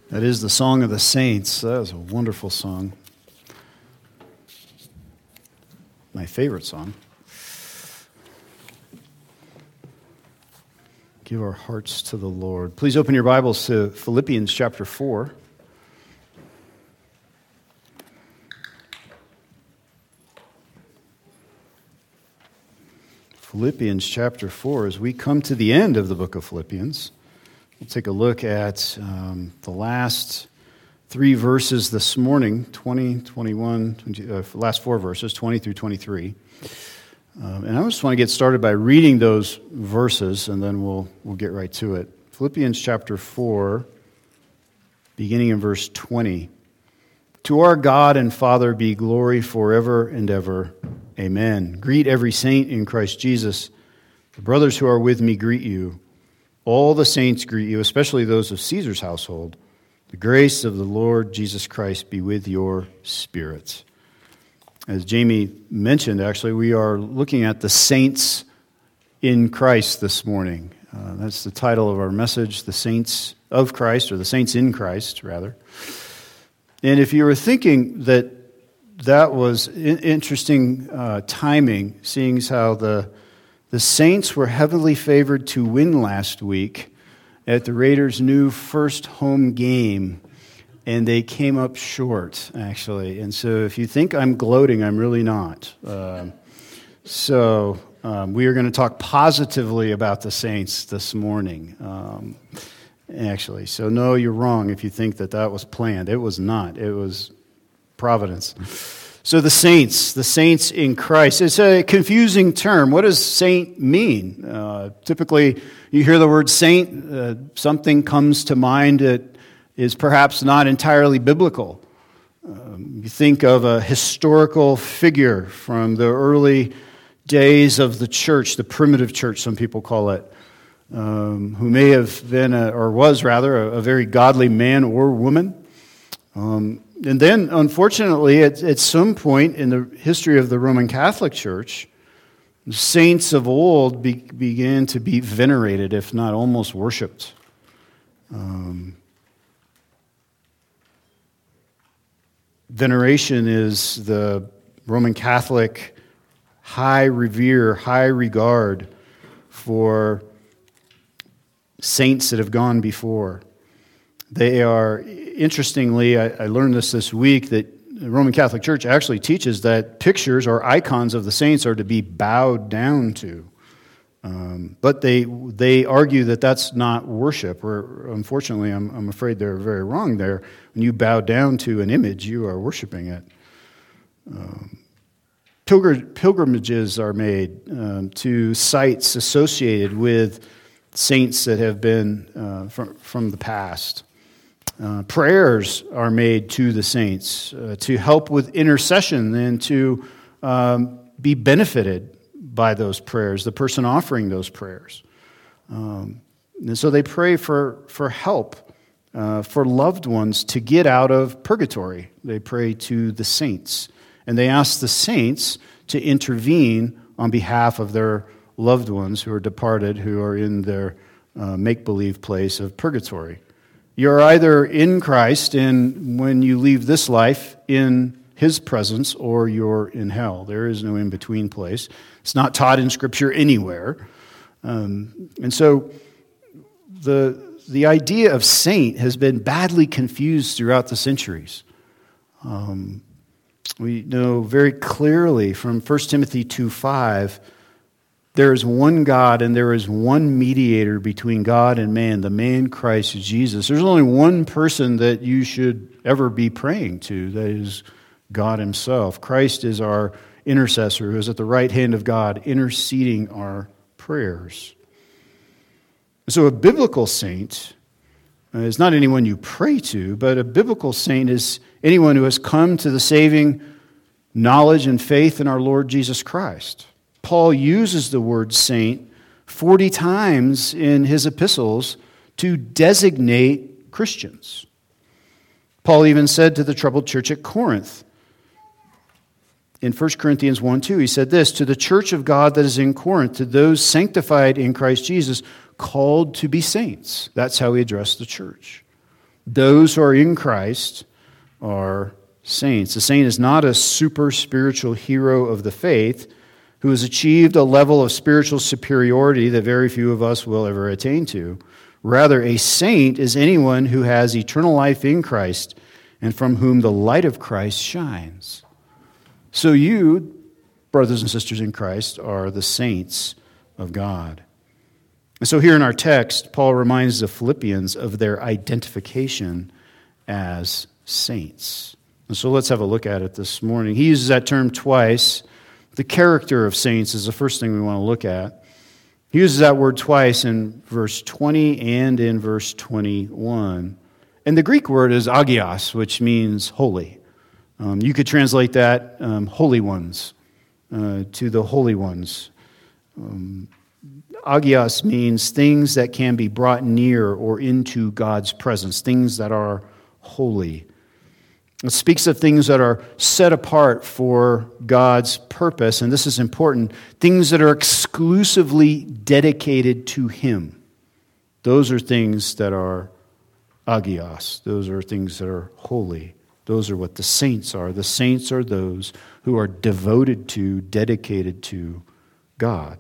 That is the Song of the Saints. That is a wonderful song. My favorite song. Give our hearts to the Lord. Please open your Bibles to Philippians chapter 4. Philippians chapter 4. As we come to the end of the book of Philippians, we'll take a look at the last three verses this morning, 20, 21, last four verses, 20 through 23. And I just want to get started by reading those verses, and then we'll get right to it. Philippians chapter 4, beginning in verse 20. To our God and Father be glory forever and ever. Amen. Greet every saint in Christ Jesus. The brothers who are with me greet you. All the saints greet you, especially those of Caesar's household. The grace of the Lord Jesus Christ be with your spirits. As Jamie mentioned, actually, we are looking at the saints in Christ this morning. That's the title of our message, the saints of Christ, or the saints in Christ, rather. And if you were thinking that was interesting timing, seeing as how the Saints were heavily favored to win last week at the Raiders' new first home game, and they came up short, actually. And so if you think I'm gloating, I'm really not. We are going to talk positively about the Saints this morning, actually. So no, you're wrong if you think that was planned. It was not. It was providence. So the saints in Christ. It's a confusing term. What does saint mean? Typically, you hear the word saint, something comes to mind that is perhaps not entirely biblical. You think of a historical figure from the early days of the church, the primitive church, some people call it, who may have been, a very godly man or woman. And then, unfortunately, at some point in the history of the Roman Catholic Church, the saints of old began to be venerated, if not almost worshipped. Veneration is the Roman Catholic high revere, high regard for saints that have gone before. They are, interestingly, I learned this week, that the Roman Catholic Church actually teaches that pictures or icons of the saints are to be bowed down to. But they argue that that's not worship, or unfortunately, I'm afraid they're very wrong there. When you bow down to an image, you are worshiping it. Pilgrimages are made to sites associated with saints that have been from the past. Prayers are made to the saints to help with intercession and to be benefited by those prayers, the person offering those prayers. And so they pray for help for loved ones to get out of purgatory. They pray to the saints. And they ask the saints to intervene on behalf of their loved ones who are departed, who are in their make-believe place of purgatory. You're either in Christ, and when you leave this life, in His presence, or you're in hell. There is no in-between place. It's not taught in Scripture anywhere. And so the idea of saint has been badly confused throughout the centuries. We know very clearly from 1 Timothy 2:5, there is one God and there is one mediator between God and man, the man Christ Jesus. There's only one person that you should ever be praying to, that is God Himself. Christ is our intercessor who is at the right hand of God, interceding our prayers. So a biblical saint is not anyone you pray to, but a biblical saint is anyone who has come to the saving knowledge and faith in our Lord Jesus Christ. Paul uses the word saint 40 times in his epistles to designate Christians. Paul even said to the troubled church at Corinth, in 1 Corinthians 1:2, he said this, "To the church of God that is in Corinth, to those sanctified in Christ Jesus, called to be saints." That's how he addressed the church. Those who are in Christ are saints. A saint is not a super spiritual hero of the faith who has achieved a level of spiritual superiority that very few of us will ever attain to. Rather, a saint is anyone who has eternal life in Christ and from whom the light of Christ shines. So you, brothers and sisters in Christ, are the saints of God. And so here in our text, Paul reminds the Philippians of their identification as saints. And so let's have a look at it this morning. He uses that term twice. The character of saints is the first thing we want to look at. He uses that word twice in verse 20 and in verse 21. And the Greek word is agios, which means holy. You could translate that holy ones, to the holy ones. Agios means things that can be brought near or into God's presence, things that are holy. It speaks of things that are set apart for God's purpose, and this is important, things that are exclusively dedicated to Him. Those are things that are agios. Those are things that are holy. Those are what the saints are. The saints are those who are devoted to, dedicated to God.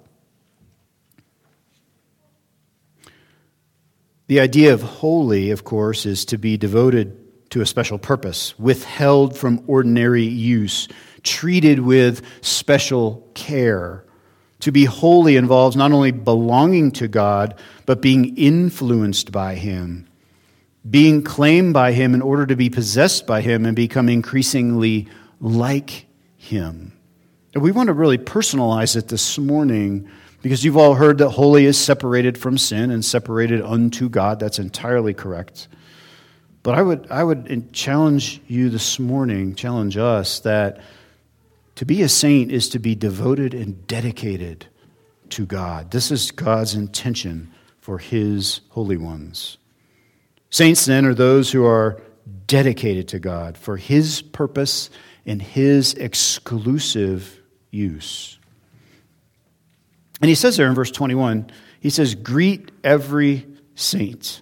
The idea of holy, of course, is to be devoted to a special purpose, withheld from ordinary use, treated with special care. To be holy involves not only belonging to God, but being influenced by Him, being claimed by Him in order to be possessed by Him and become increasingly like Him. And we want to really personalize it this morning because you've all heard that holy is separated from sin and separated unto God. That's entirely correct. But I would challenge you this morning, challenge us, that to be a saint is to be devoted and dedicated to God. This is God's intention for His holy ones. Saints, then, are those who are dedicated to God for His purpose and His exclusive use. And he says there in verse 21, he says, greet every saint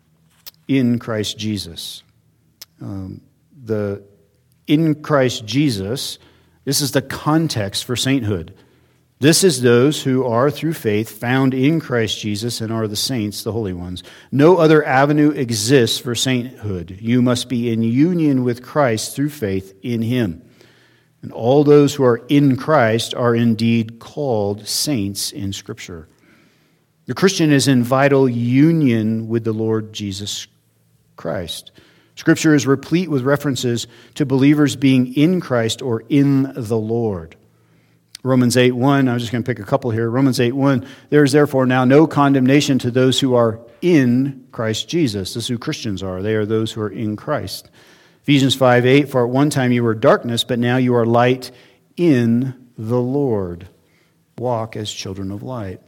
in Christ Jesus. The in Christ Jesus, this is the context for sainthood. This is those who are, through faith, found in Christ Jesus and are the saints, the holy ones. No other avenue exists for sainthood. You must be in union with Christ through faith in Him. And all those who are in Christ are indeed called saints in Scripture. The Christian is in vital union with the Lord Jesus Christ. Scripture is replete with references to believers being in Christ or in the Lord. Romans 8:1, I'm just going to pick a couple here. Romans 8:1, there is therefore now no condemnation to those who are in Christ Jesus. This is who Christians are. They are those who are in Christ. Ephesians 5:8, for at one time you were darkness, but now you are light in the Lord. Walk as children of light.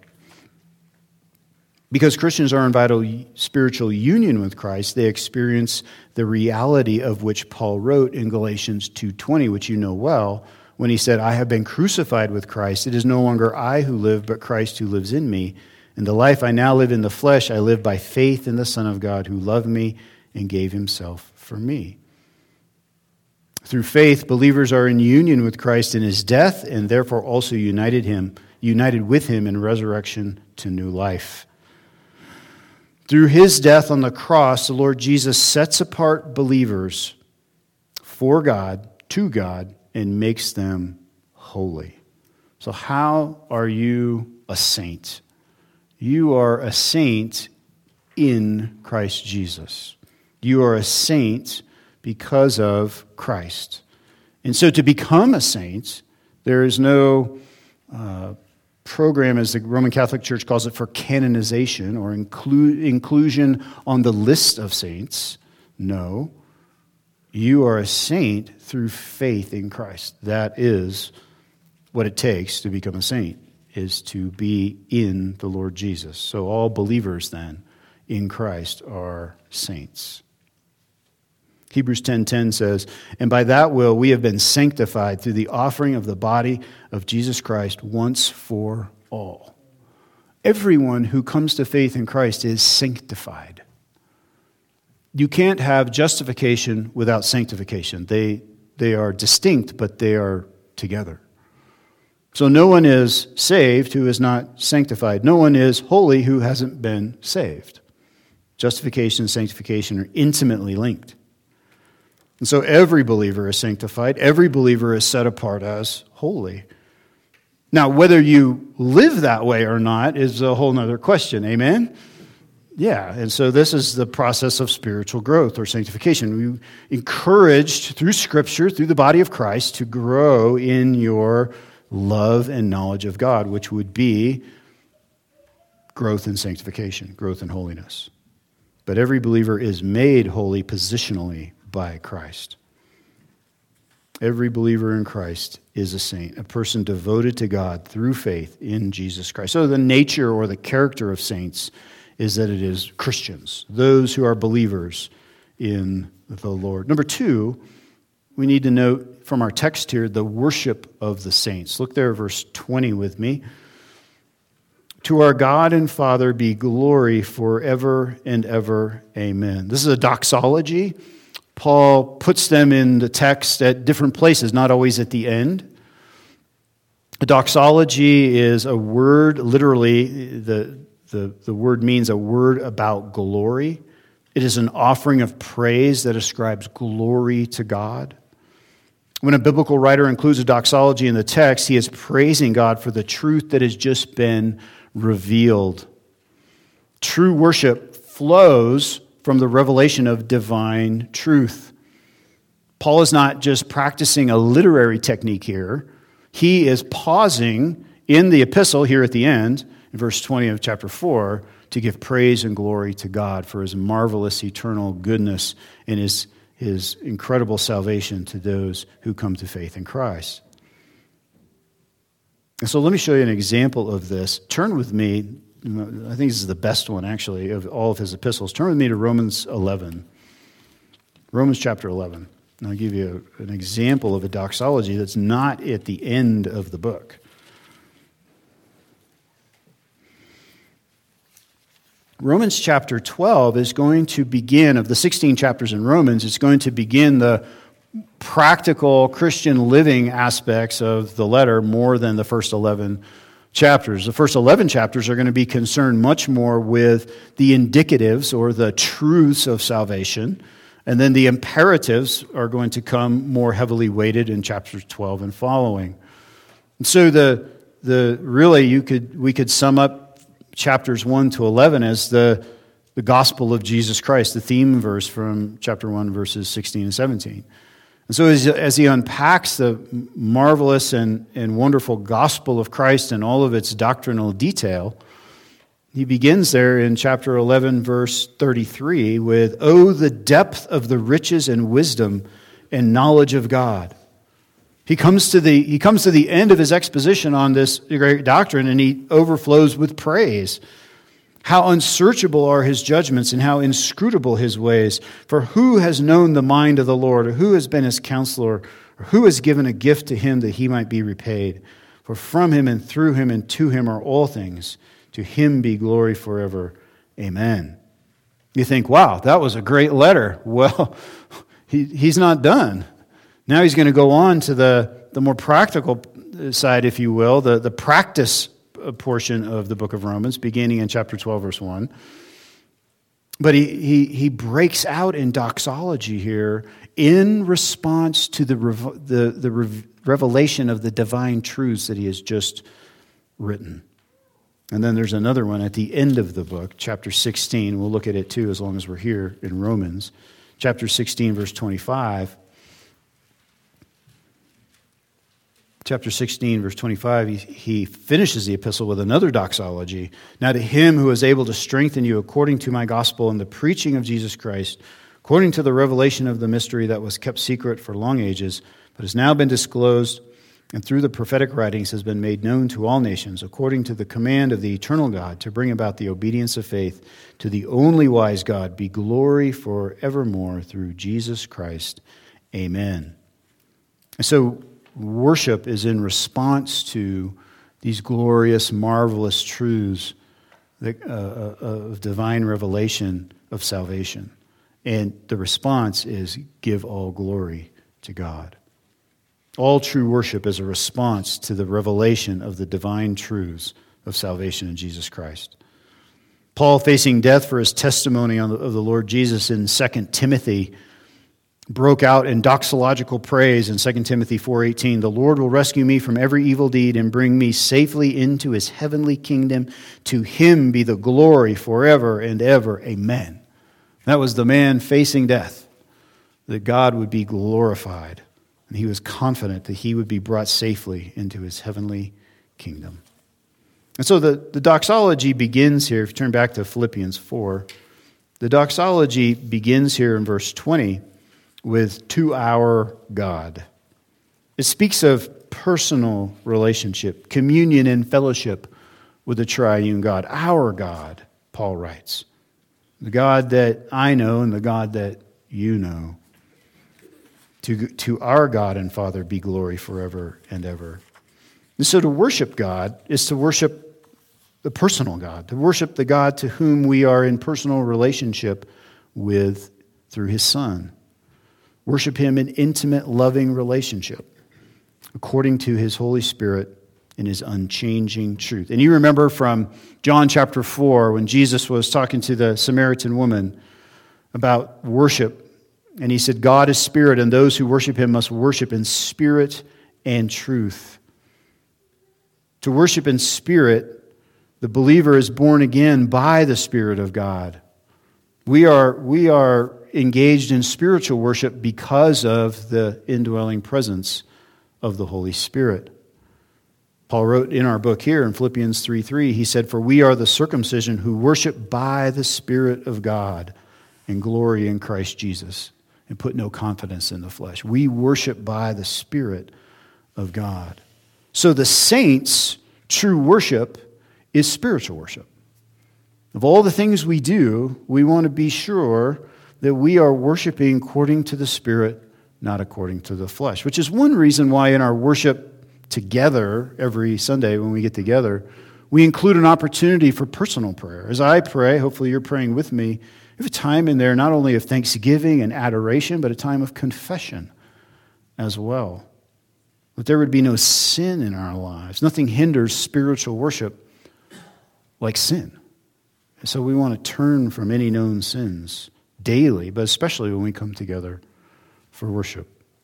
Because Christians are in vital spiritual union with Christ, they experience the reality of which Paul wrote in Galatians 2:20, which you know well, when he said, I have been crucified with Christ. It is no longer I who live, but Christ who lives in me. And the life I now live in the flesh, I live by faith in the Son of God who loved me and gave Himself for me. Through faith, believers are in union with Christ in His death and therefore also united with Him in resurrection to new life. Through His death on the cross, the Lord Jesus sets apart believers for God, to God, and makes them holy. So how are you a saint? You are a saint in Christ Jesus. You are a saint because of Christ. And so to become a saint, there is no program, as the Roman Catholic Church calls it, for canonization or inclusion on the list of saints. No. You are a saint through faith in Christ. That is what it takes to become a saint, is to be in the Lord Jesus. So all believers then in Christ are saints. Hebrews 10:10 says, and by that will we have been sanctified through the offering of the body of Jesus Christ once for all. Everyone who comes to faith in Christ is sanctified. You can't have justification without sanctification. They are distinct, but they are together. So no one is saved who is not sanctified. No one is holy who hasn't been saved. Justification and sanctification are intimately linked. And so every believer is sanctified. Every believer is set apart as holy. Now, whether you live that way or not is a whole other question. Amen? Yeah, and so this is the process of spiritual growth or sanctification. We encouraged through Scripture, through the body of Christ, to grow in your love and knowledge of God, which would be growth in sanctification, growth in holiness. But every believer is made holy positionally by Christ. Every believer in Christ is a saint, a person devoted to God through faith in Jesus Christ. So the nature or the character of saints is that it is Christians, those who are believers in the Lord. Number two, we need to note from our text here the worship of the saints. Look there, verse 20 with me. To our God and Father be glory forever and ever. Amen. This is a doxology. Paul puts them in the text at different places, not always at the end. A doxology is a word, literally, the word means a word about glory. It is an offering of praise that ascribes glory to God. When a biblical writer includes a doxology in the text, he is praising God for the truth that has just been revealed. True worship flows from the revelation of divine truth. Paul is not just practicing a literary technique here. He is pausing in the epistle here at the end, in verse 20 of chapter 4, to give praise and glory to God for his marvelous eternal goodness and his incredible salvation to those who come to faith in Christ. And so let me show you an example of this. Turn with me, I think this is the best one actually of all of his epistles. Turn with me to Romans 11. Romans chapter 11. And I'll give you an example of a doxology that's not at the end of the book. Romans chapter 12 is going to begin, of the 16 chapters in Romans, it's going to begin the practical Christian living aspects of the letter more than the first 11 chapters. The first 11 chapters are going to be concerned much more with the indicatives or the truths of salvation, and then the imperatives are going to come more heavily weighted in chapters 12 and following. And so we could sum up chapters 1 to 11 as the gospel of Jesus Christ, the theme verse from chapter 1, verses 16 and 17. And so as he unpacks the marvelous and wonderful gospel of Christ and all of its doctrinal detail, he begins there in chapter 11, verse 33 with, "Oh, the depth of the riches and wisdom and knowledge of God." He comes to the end of his exposition on this great doctrine, and he overflows with praise. How unsearchable are his judgments, and how inscrutable his ways. For who has known the mind of the Lord, or who has been his counselor, or who has given a gift to him that he might be repaid? For from him and through him and to him are all things. To him be glory forever. Amen. You think, wow, that was a great letter. Well, he's not done. Now he's going to go on to the more practical side, if you will, the practice portion of the book of Romans, beginning in chapter 12, verse 1. But he breaks out in doxology here in response to the revelation of the divine truths that he has just written. And then there's another one at the end of the book, chapter 16. We'll look at it too as long as we're here in Romans. Chapter 16, verse 25. Chapter 16, verse 25, he finishes the epistle with another doxology. Now to him who is able to strengthen you according to my gospel and the preaching of Jesus Christ, according to the revelation of the mystery that was kept secret for long ages, but has now been disclosed, and through the prophetic writings has been made known to all nations, according to the command of the eternal God, to bring about the obedience of faith to the only wise God, be glory forevermore through Jesus Christ. Amen. And so worship is in response to these glorious, marvelous truths of divine revelation of salvation. And the response is, give all glory to God. All true worship is a response to the revelation of the divine truths of salvation in Jesus Christ. Paul, facing death for his testimony of the Lord Jesus in 2 Timothy, broke out in doxological praise in 2 Timothy 4:18. The Lord will rescue me from every evil deed and bring me safely into his heavenly kingdom. To him be the glory forever and ever. Amen. That was the man facing death, that God would be glorified. And he was confident that he would be brought safely into his heavenly kingdom. And so the doxology begins here. If you turn back to Philippians 4, the doxology begins here in verse 20 with "to our God." It speaks of personal relationship, communion and fellowship with the triune God. Our God, Paul writes. The God that I know and the God that you know. To our God and Father be glory forever and ever. And so to worship God is to worship the personal God, to worship the God to whom we are in personal relationship with through his Son. Worship him in intimate, loving relationship according to his Holy Spirit and his unchanging truth. And you remember from John chapter 4 when Jesus was talking to the Samaritan woman about worship. And he said, God is spirit, and those who worship him must worship in spirit and truth. To worship in spirit, the believer is born again by the Spirit of God. We are engaged in spiritual worship because of the indwelling presence of the Holy Spirit. Paul wrote in our book here in Philippians 3:3, he said, "For we are the circumcision who worship by the Spirit of God and glory in Christ Jesus and put no confidence in the flesh." We worship by the Spirit of God. So the saints' true worship is spiritual worship. Of all the things we do, we want to be sure that we are worshiping according to the Spirit, not according to the flesh, which is one reason why in our worship together every Sunday when we get together, we include an opportunity for personal prayer. As I pray, hopefully you're praying with me, we have a time in there not only of thanksgiving and adoration, but a time of confession as well. That there would be no sin in our lives. Nothing hinders spiritual worship like sin. And so we want to turn from any known sins daily, but especially when we come together for worship.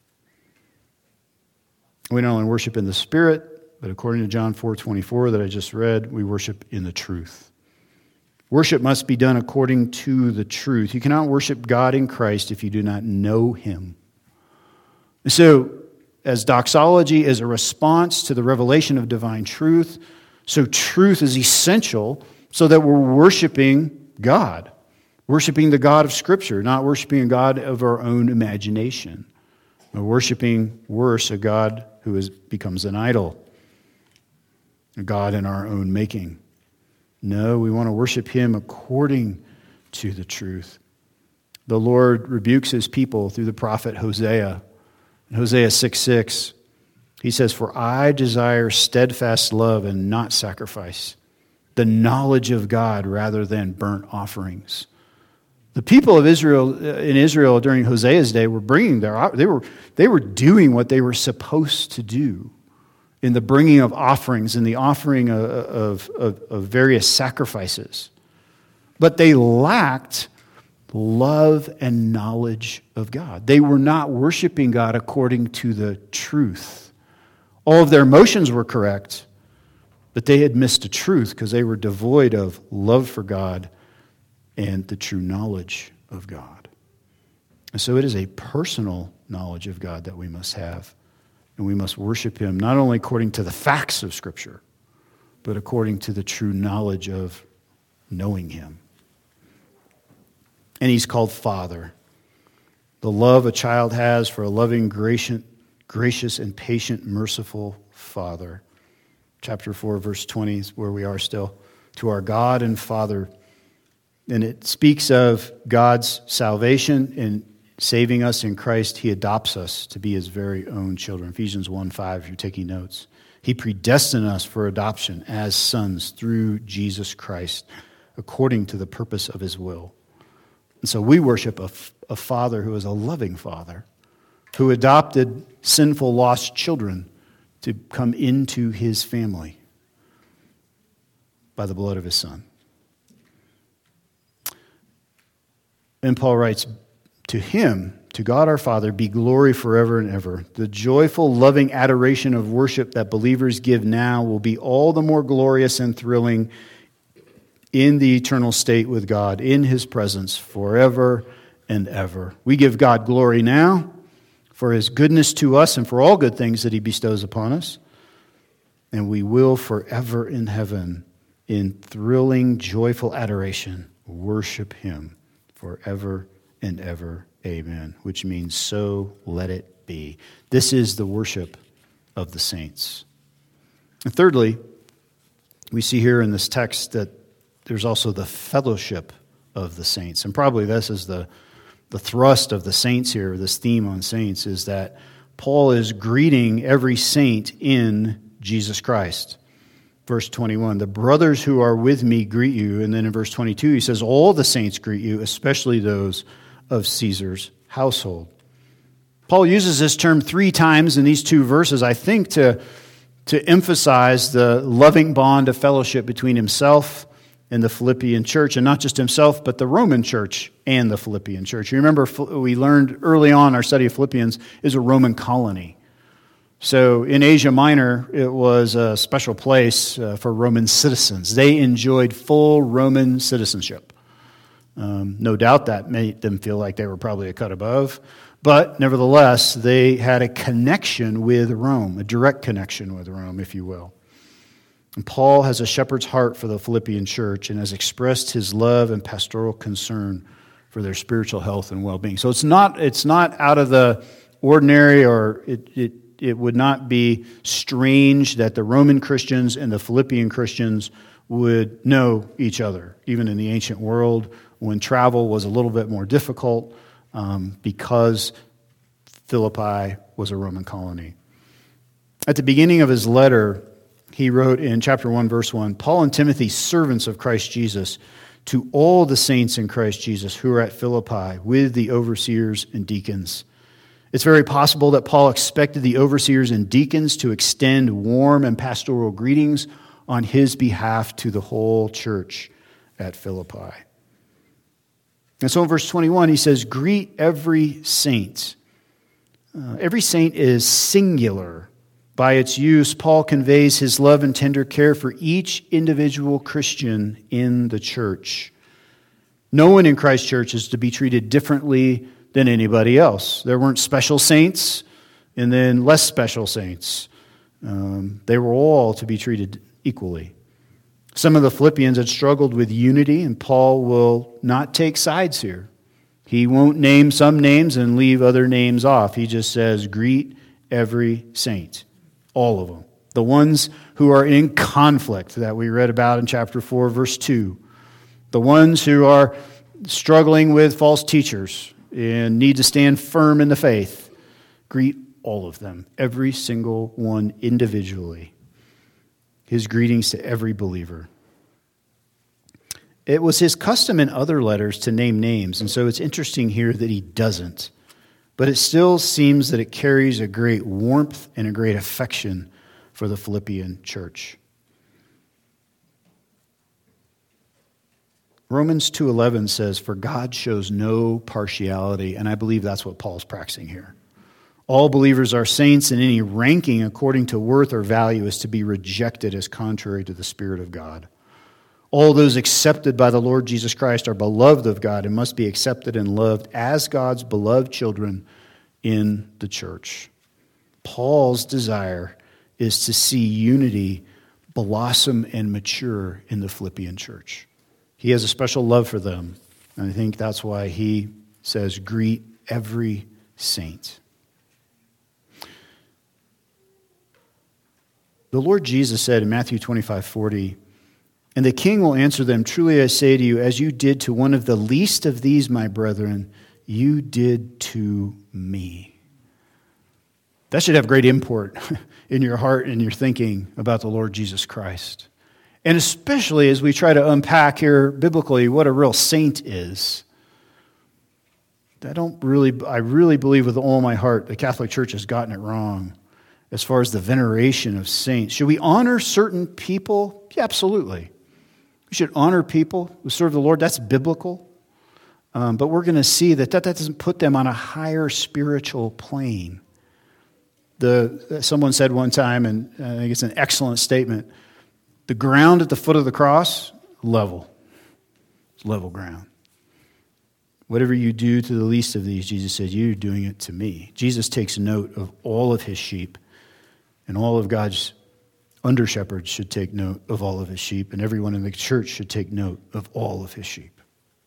We not only worship in the Spirit, but according to John 4:24 that I just read, we worship in the truth. Worship must be done according to the truth. You cannot worship God in Christ if you do not know him. And so, as doxology is a response to the revelation of divine truth, so truth is essential so that we're worshiping God. Worshiping the God of Scripture, not worshiping a God of our own imagination. We're worshiping, worse, a God who becomes an idol. A God in our own making. No, we want to worship him according to the truth. The Lord rebukes his people through the prophet Hosea. In Hosea 6:6, he says, "For I desire steadfast love and not sacrifice, the knowledge of God rather than burnt offerings." The people of Israel in Israel during Hosea's day were bringing they were doing what they were supposed to do in the bringing of offerings and the offering of various sacrifices. But they lacked love and knowledge of God. They were not worshiping God according to the truth. All of their emotions were correct, but they had missed the truth because they were devoid of love for God and the true knowledge of God. And so it is a personal knowledge of God that we must have. And we must worship him not only according to the facts of Scripture, but according to the true knowledge of knowing him. And he's called Father. The love a child has for a loving, gracious, and patient, merciful Father. Chapter 4, verse 20 is where we are still. To our God and Father. And it speaks of God's salvation in saving us in Christ. He adopts us to be his very own children. Ephesians 1:5, if you're taking notes. He predestined us for adoption as sons through Jesus Christ, according to the purpose of his will. And so we worship a Father who is a loving Father, who adopted sinful, lost children to come into his family by the blood of his Son. And Paul writes, to him, to God our Father, be glory forever and ever. The joyful, loving adoration of worship that believers give now will be all the more glorious and thrilling in the eternal state with God, in his presence forever and ever. We give God glory now for his goodness to us and for all good things that he bestows upon us. And we will forever in heaven, in thrilling, joyful adoration, worship him forever and ever. Amen. Which means, so let it be. This is the worship of the saints. And thirdly, we see here in this text that there's also the fellowship of the saints. And probably this is the thrust of the saints here, this theme on saints, is that Paul is greeting every saint in Jesus Christ. Verse 21, the brothers who are with me greet you. And then in verse 22, he says, all the saints greet you, especially those of Caesar's household. Paul uses this term 3 times in these 2 verses, I think, to emphasize the loving bond of fellowship between himself and the Philippian church, and not just himself, but the Roman church and the Philippian church. You remember we learned early on our study of Philippians is a Roman colony. So in Asia Minor, it was a special place for Roman citizens. They enjoyed full Roman citizenship. No doubt that made them feel like they were probably a cut above, but nevertheless, they had a connection with Rome, a direct connection with Rome, if you will. And Paul has a shepherd's heart for the Philippian church and has expressed his love and pastoral concern for their spiritual health and well-being. So it's not out of the ordinary, or it would not be strange that the Roman Christians and the Philippian Christians would know each other, even in the ancient world when travel was a little bit more difficult because Philippi was a Roman colony. At the beginning of his letter, he wrote in chapter 1, verse 1, Paul and Timothy, servants of Christ Jesus, to all the saints in Christ Jesus who are at Philippi with the overseers and deacons. It's very possible that Paul expected the overseers and deacons to extend warm and pastoral greetings on his behalf to the whole church at Philippi. And so in verse 21, he says, greet every saint. Every saint is singular. By its use, Paul conveys his love and tender care for each individual Christian in the church. No one in Christ's church is to be treated differently than anybody else. There weren't special saints and then less special saints. They were all to be treated equally. Some of the Philippians had struggled with unity, and Paul will not take sides here. He won't name some names and leave other names off. He just says, greet every saint. All of them. The ones who are in conflict that we read about in chapter 4, verse 2. The ones who are struggling with false teachers and need to stand firm in the faith. Greet all of them, every single one individually. His greetings to every believer. It was his custom in other letters to name names, and so it's interesting here that he doesn't. But it still seems that it carries a great warmth and a great affection for the Philippian church. Romans 2:11 says, for God shows no partiality, and I believe that's what Paul's practicing here. All believers are saints, and any ranking according to worth or value is to be rejected as contrary to the Spirit of God. All those accepted by the Lord Jesus Christ are beloved of God and must be accepted and loved as God's beloved children in the church. Paul's desire is to see unity blossom and mature in the Philippian church. He has a special love for them, and I think that's why he says, greet every saint. The Lord Jesus said in Matthew 25:40, and the king will answer them, truly I say to you, as you did to one of the least of these, my brethren, you did to me. That should have great import in your heart and your thinking about the Lord Jesus Christ. And especially as we try to unpack here biblically what a real saint is. I really believe with all my heart the Catholic Church has gotten it wrong as far as the veneration of saints. Should we honor certain people? Yeah, absolutely. We should honor people who serve the Lord. That's biblical. But we're going to see that doesn't put them on a higher spiritual plane. Someone said one time, and I think it's an excellent statement, the ground at the foot of the cross, level. It's level ground. Whatever you do to the least of these, Jesus said, you're doing it to me. Jesus takes note of all of his sheep, and all of God's under-shepherds should take note of all of his sheep, and everyone in the church should take note of all of his sheep.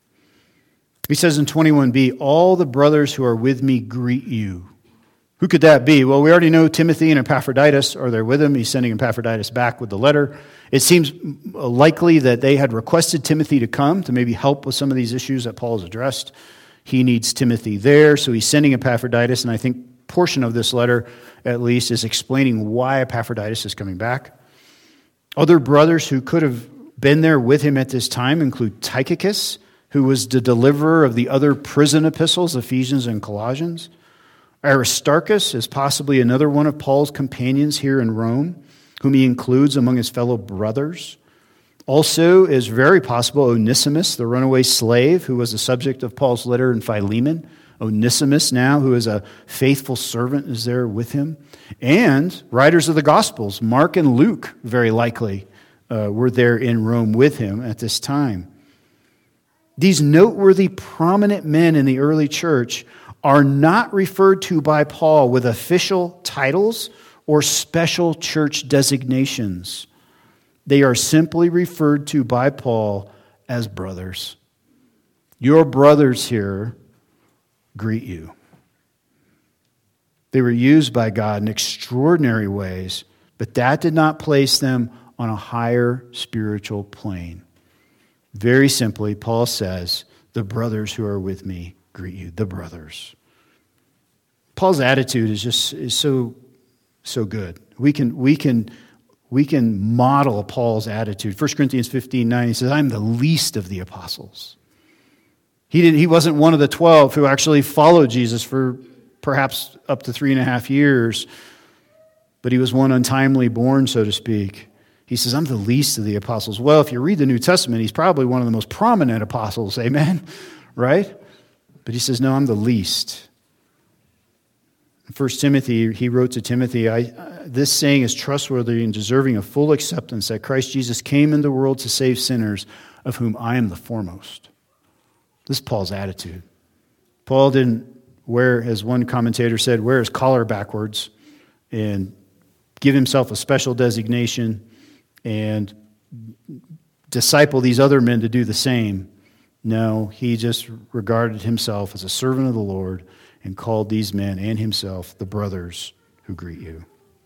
He says in 21b, all the brothers who are with me greet you. Who could that be? Well, we already know Timothy and Epaphroditus are there with him. He's sending Epaphroditus back with the letter. It seems likely that they had requested Timothy to come to maybe help with some of these issues that Paul has addressed. He needs Timothy there, so he's sending Epaphroditus, and I think a portion of this letter, at least, is explaining why Epaphroditus is coming back. Other brothers who could have been there with him at this time include Tychicus, who was the deliverer of the other prison epistles, Ephesians and Colossians. Aristarchus is possibly another one of Paul's companions here in Rome, whom he includes among his fellow brothers. Also is very possible Onesimus, the runaway slave, who was the subject of Paul's letter in Philemon. Onesimus now, who is a faithful servant, is there with him. And writers of the Gospels, Mark and Luke, very likely, were there in Rome with him at this time. These noteworthy, prominent men in the early church are not referred to by Paul with official titles or special church designations. They are simply referred to by Paul as brothers. Your brothers here greet you. They were used by God in extraordinary ways, but that did not place them on a higher spiritual plane. Very simply, Paul says, the brothers who are with me greet you, the brothers. Paul's attitude is so good. We can model Paul's attitude. 1 Corinthians 15:9, he says, I'm the least of the apostles. He wasn't one of the 12 who actually followed Jesus for perhaps up to 3.5 years, but he was one untimely born, so to speak. He says, I'm the least of the apostles. Well, if you read the New Testament, he's probably one of the most prominent apostles, amen? Right? But he says, no, I'm the least. In 1 Timothy, he wrote to Timothy, this saying is trustworthy and deserving of full acceptance, that Christ Jesus came into the world to save sinners, of whom I am the foremost. This is Paul's attitude. Paul didn't wear, as one commentator said, wear his collar backwards and give himself a special designation and disciple these other men to do the same. No, he just regarded himself as a servant of the Lord and called these men and himself the brothers who greet you.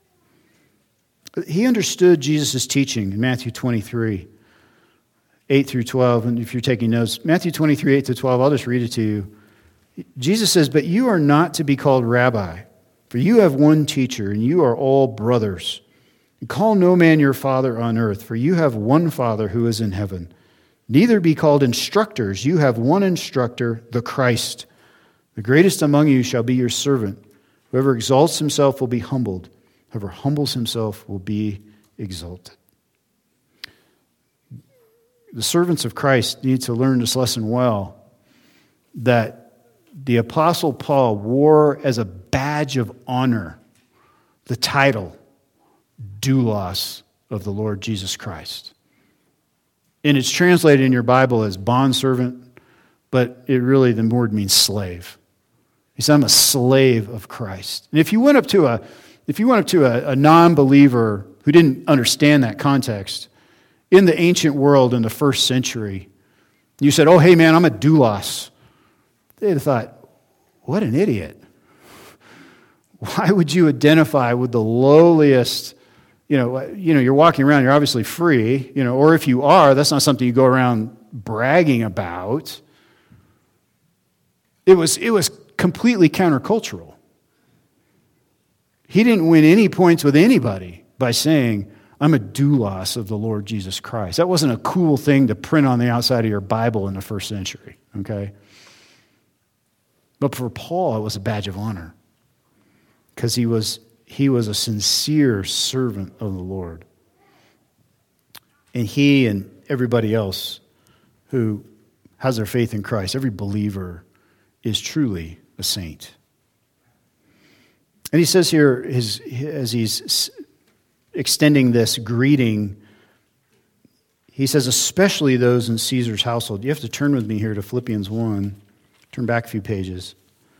He understood Jesus' teaching in Matthew 23, 8 through 12. And if you're taking notes, Matthew 23, 8 to 12, I'll just read it to you. Jesus says, but you are not to be called rabbi, for you have one teacher, and you are all brothers. And call no man your father on earth, for you have one Father who is in heaven. Neither be called instructors. You have one instructor, the Christ. The greatest among you shall be your servant. Whoever exalts himself will be humbled. Whoever humbles himself will be exalted. The servants of Christ need to learn this lesson well, that the Apostle Paul wore as a badge of honor the title, doulos of the Lord Jesus Christ. And it's translated in your Bible as bondservant, but it really, the word means slave. He said, I'm a slave of Christ. And if you went up to a non-believer who didn't understand that context, in the ancient world in the first century, you said, oh, hey man, I'm a doulos. They'd have thought, what an idiot. Why would you identify with the lowliest, you're walking around, you're obviously free, or if you are, that's not something you go around bragging about. It was completely countercultural. He didn't win any points with anybody by saying, I'm a doulos of the Lord Jesus Christ. That wasn't a cool thing to print on the outside of your Bible in the first century, okay? But for Paul, it was a badge of honor because he was a sincere servant of the Lord. And he and everybody else who has their faith in Christ, every believer is truly a saint. And he says here, as he's extending this greeting, he says, especially those in Caesar's household. You have to turn with me here to Philippians 1. Turn back a few pages.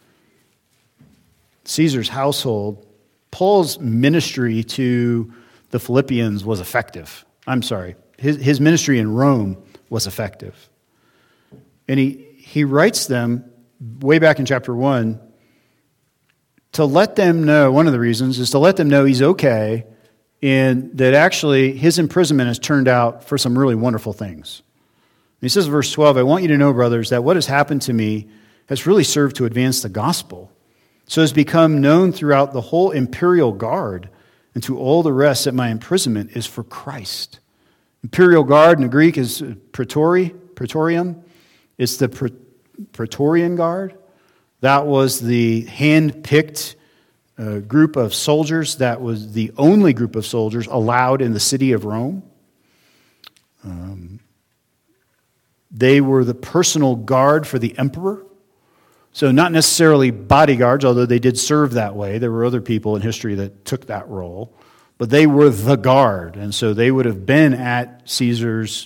Caesar's household. Paul's ministry to the Philippians was effective. I'm sorry. His ministry in Rome was effective. And he writes them way back in chapter 1 to let them know, one of the reasons is to let them know he's okay and that actually his imprisonment has turned out for some really wonderful things. And he says in verse 12, I want you to know, brothers, that what has happened to me has really served to advance the gospel. So it has become known throughout the whole imperial guard and to all the rest that my imprisonment is for Christ. Imperial guard in the Greek is praetorium. It's the Praetorian Guard. That was the hand-picked group of soldiers. That was the only group of soldiers allowed in the city of Rome. They were the personal guard for the emperor. So not necessarily bodyguards, although they did serve that way. There were other people in history that took that role. But they were the guard. And so they would have been at Caesar's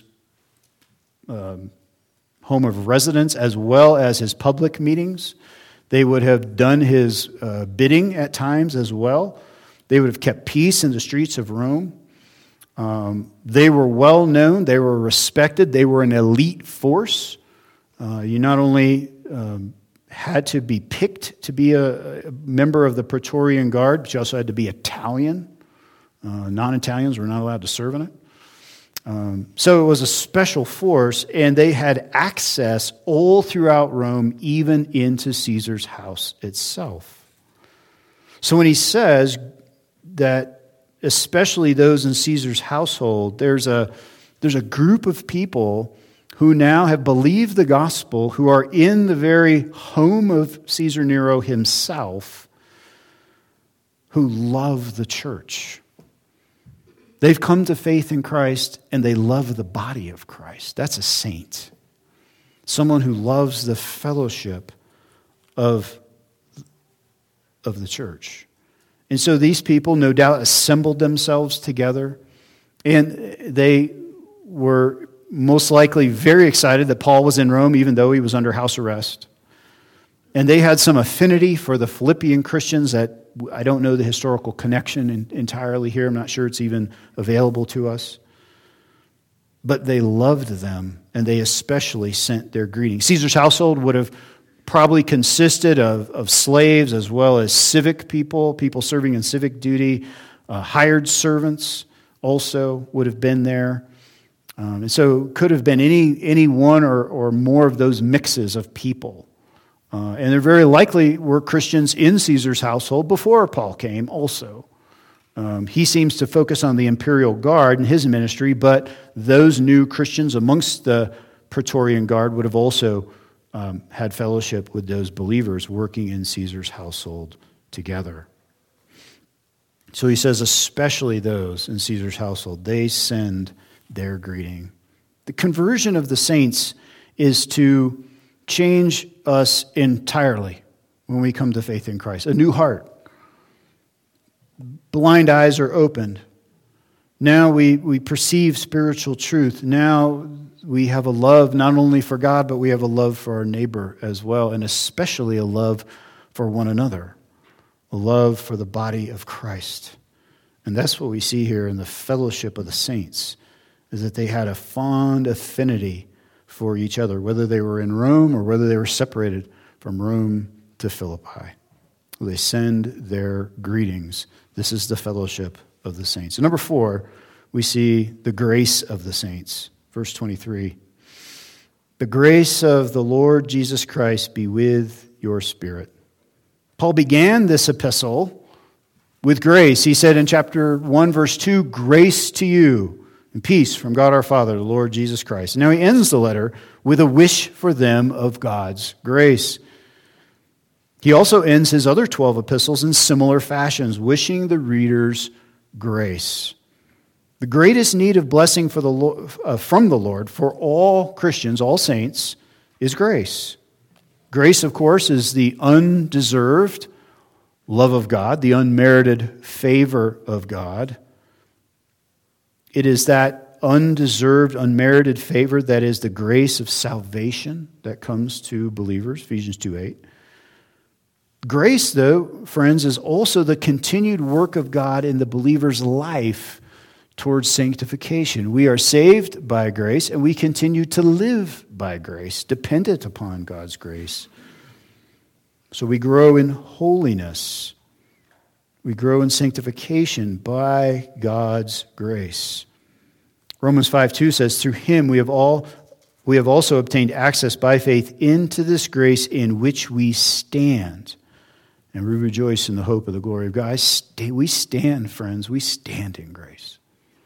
home of residence as well as his public meetings. They would have done his bidding at times as well. They would have kept peace in the streets of Rome. They were well known. They were respected. They were an elite force. You not only had to be picked to be a member of the Praetorian Guard, but you also had to be Italian. Non-Italians were not allowed to serve in it. So it was a special force, and they had access all throughout Rome, even into Caesar's house itself. So when he says that especially those in Caesar's household, there's a group of people who now have believed the gospel, who are in the very home of Caesar Nero himself, who love the church. They've come to faith in Christ, and they love the body of Christ. That's a saint. Someone who loves the fellowship of the church. And so these people, no doubt, assembled themselves together, and they were most likely very excited that Paul was in Rome, even though he was under house arrest. And they had some affinity for the Philippian Christians that I don't know the historical connection entirely here. I'm not sure it's even available to us. But they loved them, and they especially sent their greeting. Caesar's household would have probably consisted of slaves as well as civic people serving in civic duty. Hired servants also would have been there. And so it could have been any one or more of those mixes of people. And there very likely were Christians in Caesar's household before Paul came also. He seems to focus on the imperial guard in his ministry, but those new Christians amongst the Praetorian Guard would have also had fellowship with those believers working in Caesar's household together. So he says, especially those in Caesar's household, they send their greeting. The conversion of the saints is to change us entirely when we come to faith in Christ. A new heart. Blind eyes are opened. Now we perceive spiritual truth. Now we have a love not only for God, but we have a love for our neighbor as well, and especially a love for one another. A love for the body of Christ. And that's what we see here in the fellowship of the saints, is that they had a fond affinity for each other, whether they were in Rome or whether they were separated from Rome to Philippi. They send their greetings. This is the fellowship of the saints. And number 4, we see the grace of the saints. Verse 23. The grace of the Lord Jesus Christ be with your spirit. Paul began this epistle with grace. He said in chapter 1, verse 2, grace to you and peace from God our Father, the Lord Jesus Christ. And now he ends the letter with a wish for them of God's grace. He also ends his other 12 epistles in similar fashions, wishing the readers grace. The greatest need of blessing from the Lord for all Christians, all saints, is grace. Grace, of course, is the undeserved love of God, the unmerited favor of God. It is that undeserved, unmerited favor that is the grace of salvation that comes to believers, Ephesians 2:8. Grace, though, friends, is also the continued work of God in the believer's life towards sanctification. We are saved by grace, and we continue to live by grace, dependent upon God's grace. So we grow in holiness. We grow in sanctification by God's grace. Romans 5:2 says, "Through him we have also obtained access by faith into this grace in which we stand. And we rejoice in the hope of the glory of God." We stand, friends. We stand in grace.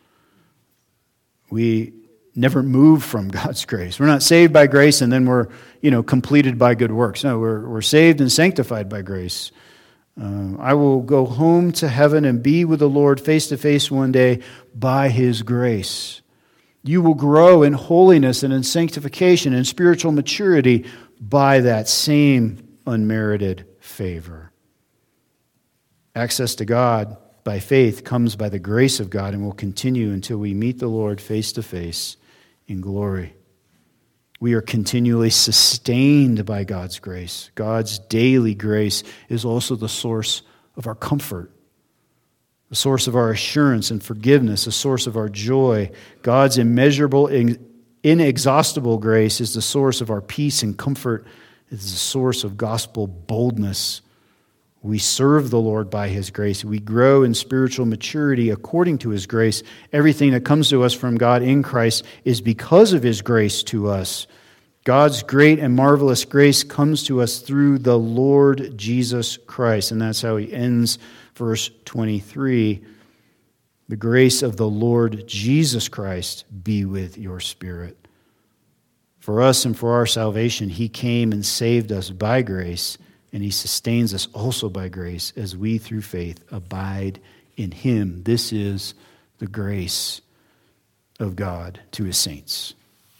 We never move from God's grace. We're not saved by grace and then we're, completed by good works. No, we're saved and sanctified by grace. I will go home to heaven and be with the Lord face to face one day by his grace. You will grow in holiness and in sanctification and spiritual maturity by that same unmerited favor. Access to God by faith comes by the grace of God and will continue until we meet the Lord face to face in glory. We are continually sustained by God's grace. God's daily grace is also the source of our comfort, the source of our assurance and forgiveness, the source of our joy. God's immeasurable, inexhaustible grace is the source of our peace and comfort. It is the source of gospel boldness. We serve the Lord by his grace. We grow in spiritual maturity according to his grace. Everything that comes to us from God in Christ is because of his grace to us. God's great and marvelous grace comes to us through the Lord Jesus Christ. And that's how he ends verse 23. The grace of the Lord Jesus Christ be with your spirit. For us and for our salvation, he came and saved us by grace, and he sustains us also by grace as we, through faith, abide in him. This is the grace of God to his saints.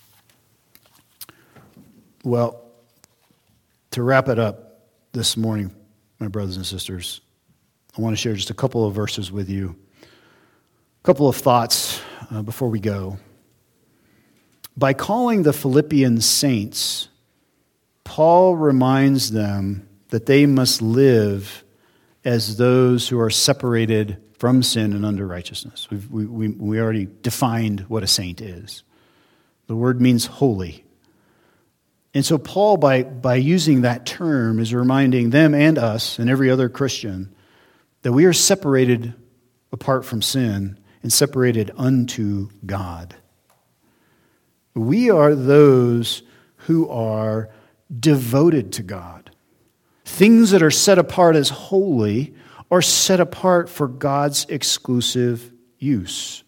Well, to wrap it up this morning, my brothers and sisters, I want to share just a couple of verses with you, a couple of thoughts before we go. By calling the Philippian saints, Paul reminds them that they must live as those who are separated from sin and under righteousness. We already defined what a saint is. The word means holy. And so Paul, by using that term, is reminding them and us and every other Christian that we are separated apart from sin and separated unto God. We are those who are devoted to God. Things that are set apart as holy are set apart for God's exclusive use.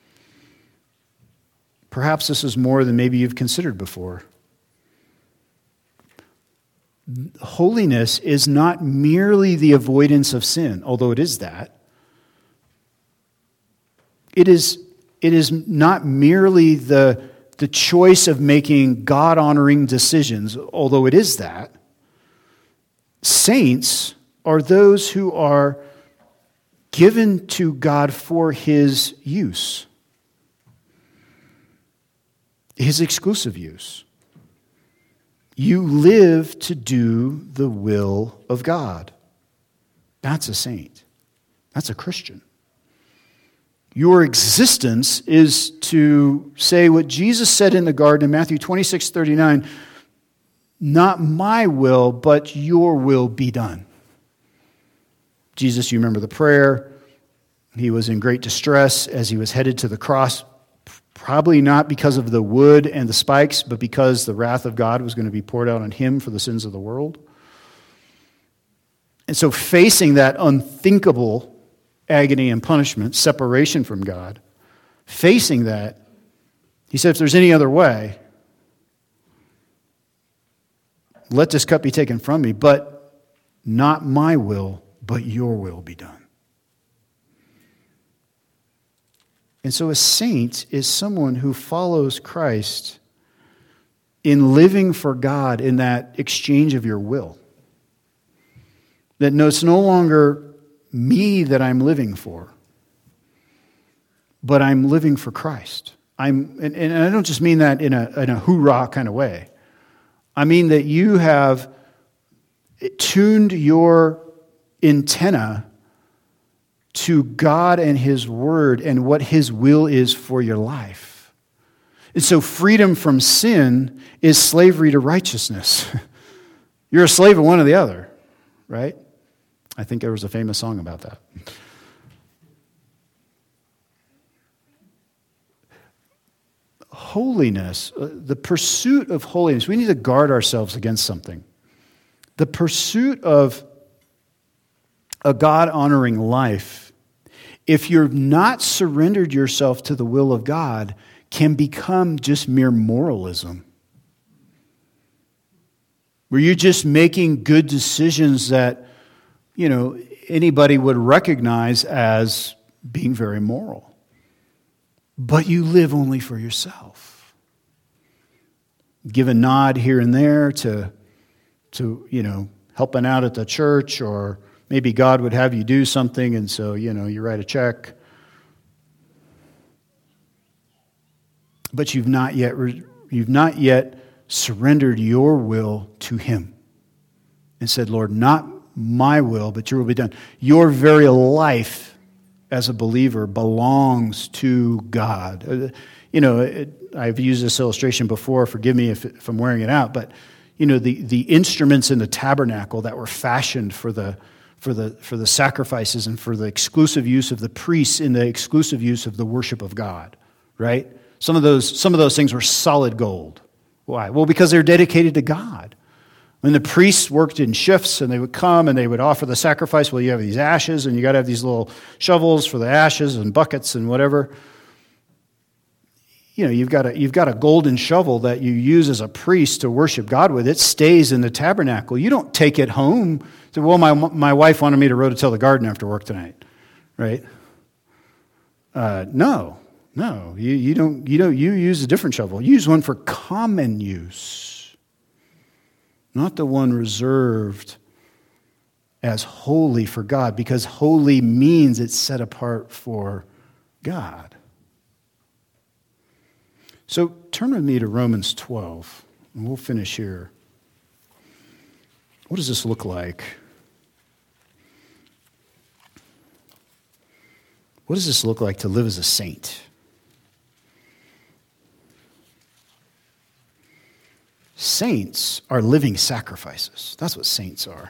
Perhaps this is more than maybe you've considered before. Holiness is not merely the avoidance of sin, although it is that. It is not merely the choice of making God-honoring decisions, although it is that. Saints are those who are given to God for his use, his exclusive use. You live to do the will of God. That's a saint. That's a Christian. Your existence is to say what Jesus said in the garden in Matthew 26:39, not my will, but your will be done. Jesus, you remember the prayer. He was in great distress as he was headed to the cross, probably not because of the wood and the spikes, but because the wrath of God was going to be poured out on him for the sins of the world. And so facing that unthinkable agony and punishment, separation from God, facing that, he said, if there's any other way, let this cup be taken from me. But not my will, but your will be done. And so a saint is someone who follows Christ in living for God in that exchange of your will. That it's no longer me that I'm living for, but I'm living for Christ. And I don't just mean that in a hoorah kind of way. I mean that you have tuned your antenna to God and His Word and what His will is for your life. And so freedom from sin is slavery to righteousness. You're a slave of one or the other, right? I think there was a famous song about that. Holiness, the pursuit of holiness, we need to guard ourselves against something. The pursuit of a God-honoring life, if you've not surrendered yourself to the will of God, can become just mere moralism. Where you're just making good decisions that, anybody would recognize as being very moral. But you live only for yourself. Give a nod here and there to helping out at the church, or maybe God would have you do something, and so, you write a check. But you've not yet surrendered your will to Him and said, Lord, not my will, but your will be done. Your very life as a believer belongs to God. I've used this illustration before. Forgive me if I'm wearing it out, but the instruments in the tabernacle that were fashioned for the sacrifices and for the exclusive use of the priests in the exclusive use of the worship of God, right? Some of those things were solid gold. Why? Well, because they're dedicated to God. When the priests worked in shifts and they would come and they would offer the sacrifice, well, you have these ashes and you got to have these little shovels for the ashes and buckets and whatever. You've got a golden shovel that you use as a priest to worship God with. It stays in the tabernacle. You don't take it home. Say, well, my wife wanted me to rototill the garden after work tonight, right? No. You don't. You use a different shovel. You use one for common use. Not the one reserved as holy for God, because holy means it's set apart for God. So turn with me to Romans 12, and we'll finish here. What does this look like? What does this look like to live as a saint? Saints are living sacrifices. That's what saints are.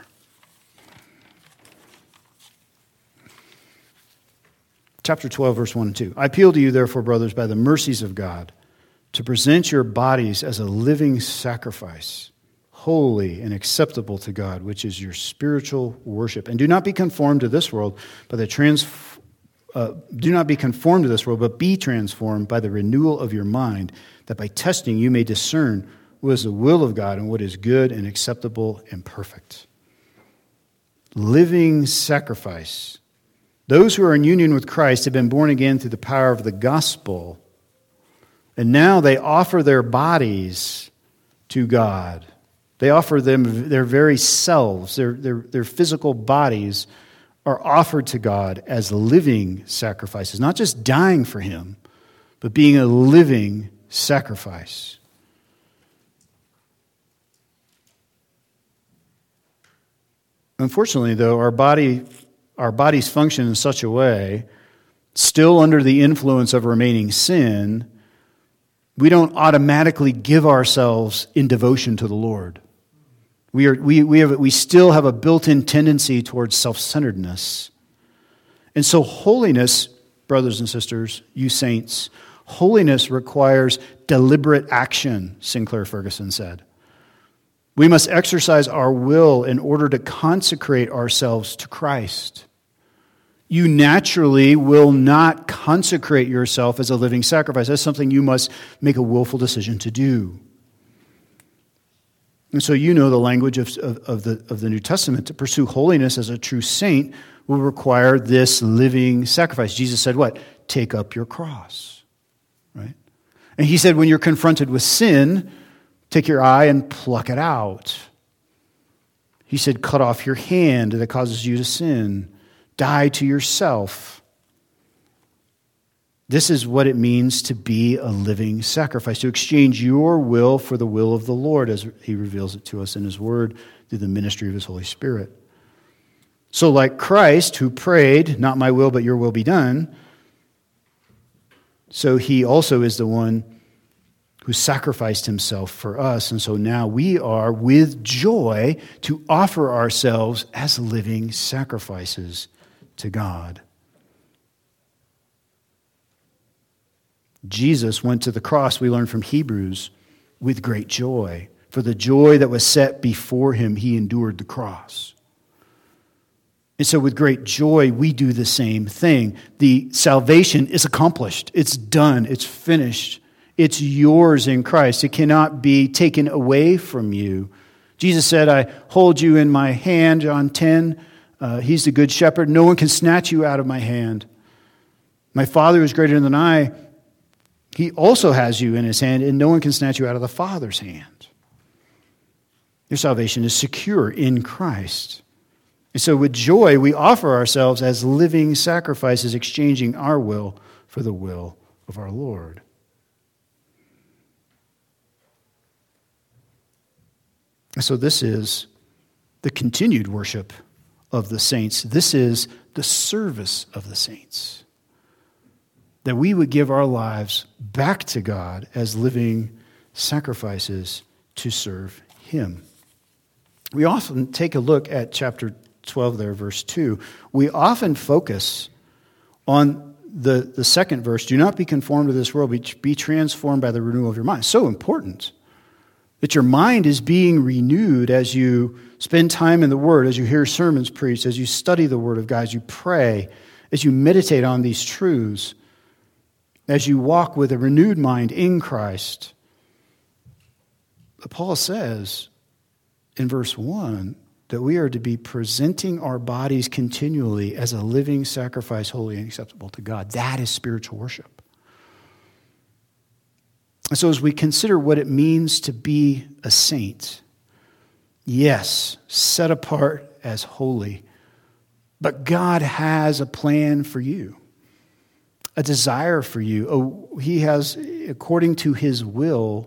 Chapter 12, verse 1 and 2. I appeal to you, therefore, brothers, by the mercies of God, to present your bodies as a living sacrifice, holy and acceptable to God, which is your spiritual worship. And do not be conformed to this world, but do not be conformed to this world, but be transformed by the renewal of your mind, that by testing you may discern what is the will of God and what is good and acceptable and perfect. Living sacrifice. Those who are in union with Christ have been born again through the power of the gospel, and now they offer their bodies to God. They offer them their very selves, their physical bodies are offered to God as living sacrifices, not just dying for Him, but being a living sacrifice. Unfortunately, though, our bodies function in such a way, still under the influence of remaining sin, we don't automatically give ourselves in devotion to the Lord. We still have a built-in tendency towards self-centeredness. And so holiness, brothers and sisters, you saints, holiness requires deliberate action, Sinclair Ferguson said. We must exercise our will in order to consecrate ourselves to Christ. You naturally will not consecrate yourself as a living sacrifice. That's something you must make a willful decision to do. And so you know the language of the New Testament. To pursue holiness as a true saint will require this living sacrifice. Jesus said what? Take up your cross, right? And he said when you're confronted with sin, take your eye and pluck it out. He said cut off your hand that causes you to sin. Die to yourself. This is what it means to be a living sacrifice, to exchange your will for the will of the Lord as he reveals it to us in his word through the ministry of his Holy Spirit. So like Christ, who prayed, not my will, but your will be done, so he also is the one who sacrificed himself for us. And so now we are, with joy, to offer ourselves as living sacrifices to God. Jesus went to the cross, we learn from Hebrews, with great joy. For the joy that was set before him, he endured the cross. And so with great joy, we do the same thing. The salvation is accomplished. It's done. It's finished. It's yours in Christ. It cannot be taken away from you. Jesus said, I hold you in my hand, John 10. He's the good shepherd. No one can snatch you out of my hand. My Father is greater than I. He also has you in his hand, and no one can snatch you out of the Father's hand. Your salvation is secure in Christ. And so with joy, we offer ourselves as living sacrifices, exchanging our will for the will of our Lord. And so this is the continued worship of the saints. This is the service of the saints. That we would give our lives back to God as living sacrifices to serve him. We often take a look at chapter 12 there, verse 2. We often focus on the second verse, do not be conformed to this world, be transformed by the renewal of your mind. So important that your mind is being renewed as you spend time in the Word, as you hear sermons preached, as you study the Word of God, as you pray, as you meditate on these truths, as you walk with a renewed mind in Christ. But Paul says in verse 1 that we are to be presenting our bodies continually as a living sacrifice, holy and acceptable to God. That is spiritual worship. And so as we consider what it means to be a saint, yes, set apart as holy, but God has a plan for you. A desire for you. He has, according to his will,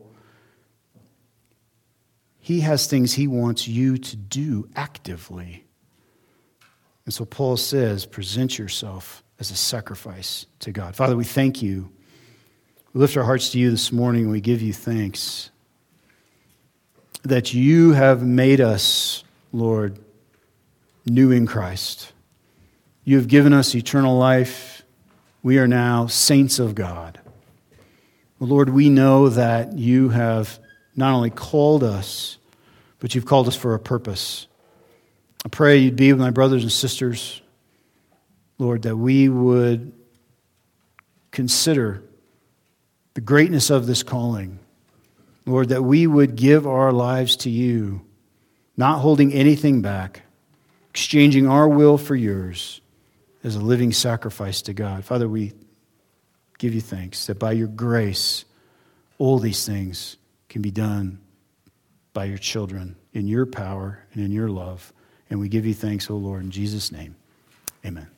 he has things he wants you to do actively. And so Paul says, present yourself as a sacrifice to God. Father, we thank you. We lift our hearts to you this morning and we give you thanks that you have made us, Lord, new in Christ. You have given us eternal life. We are now saints of God. Lord, we know that you have not only called us, but you've called us for a purpose. I pray you'd be with my brothers and sisters, Lord, that we would consider the greatness of this calling. Lord, that we would give our lives to you, not holding anything back, exchanging our will for yours, as a living sacrifice to God. Father, we give you thanks that by your grace, all these things can be done by your children in your power and in your love. And we give you thanks, O Lord, in Jesus' name. Amen.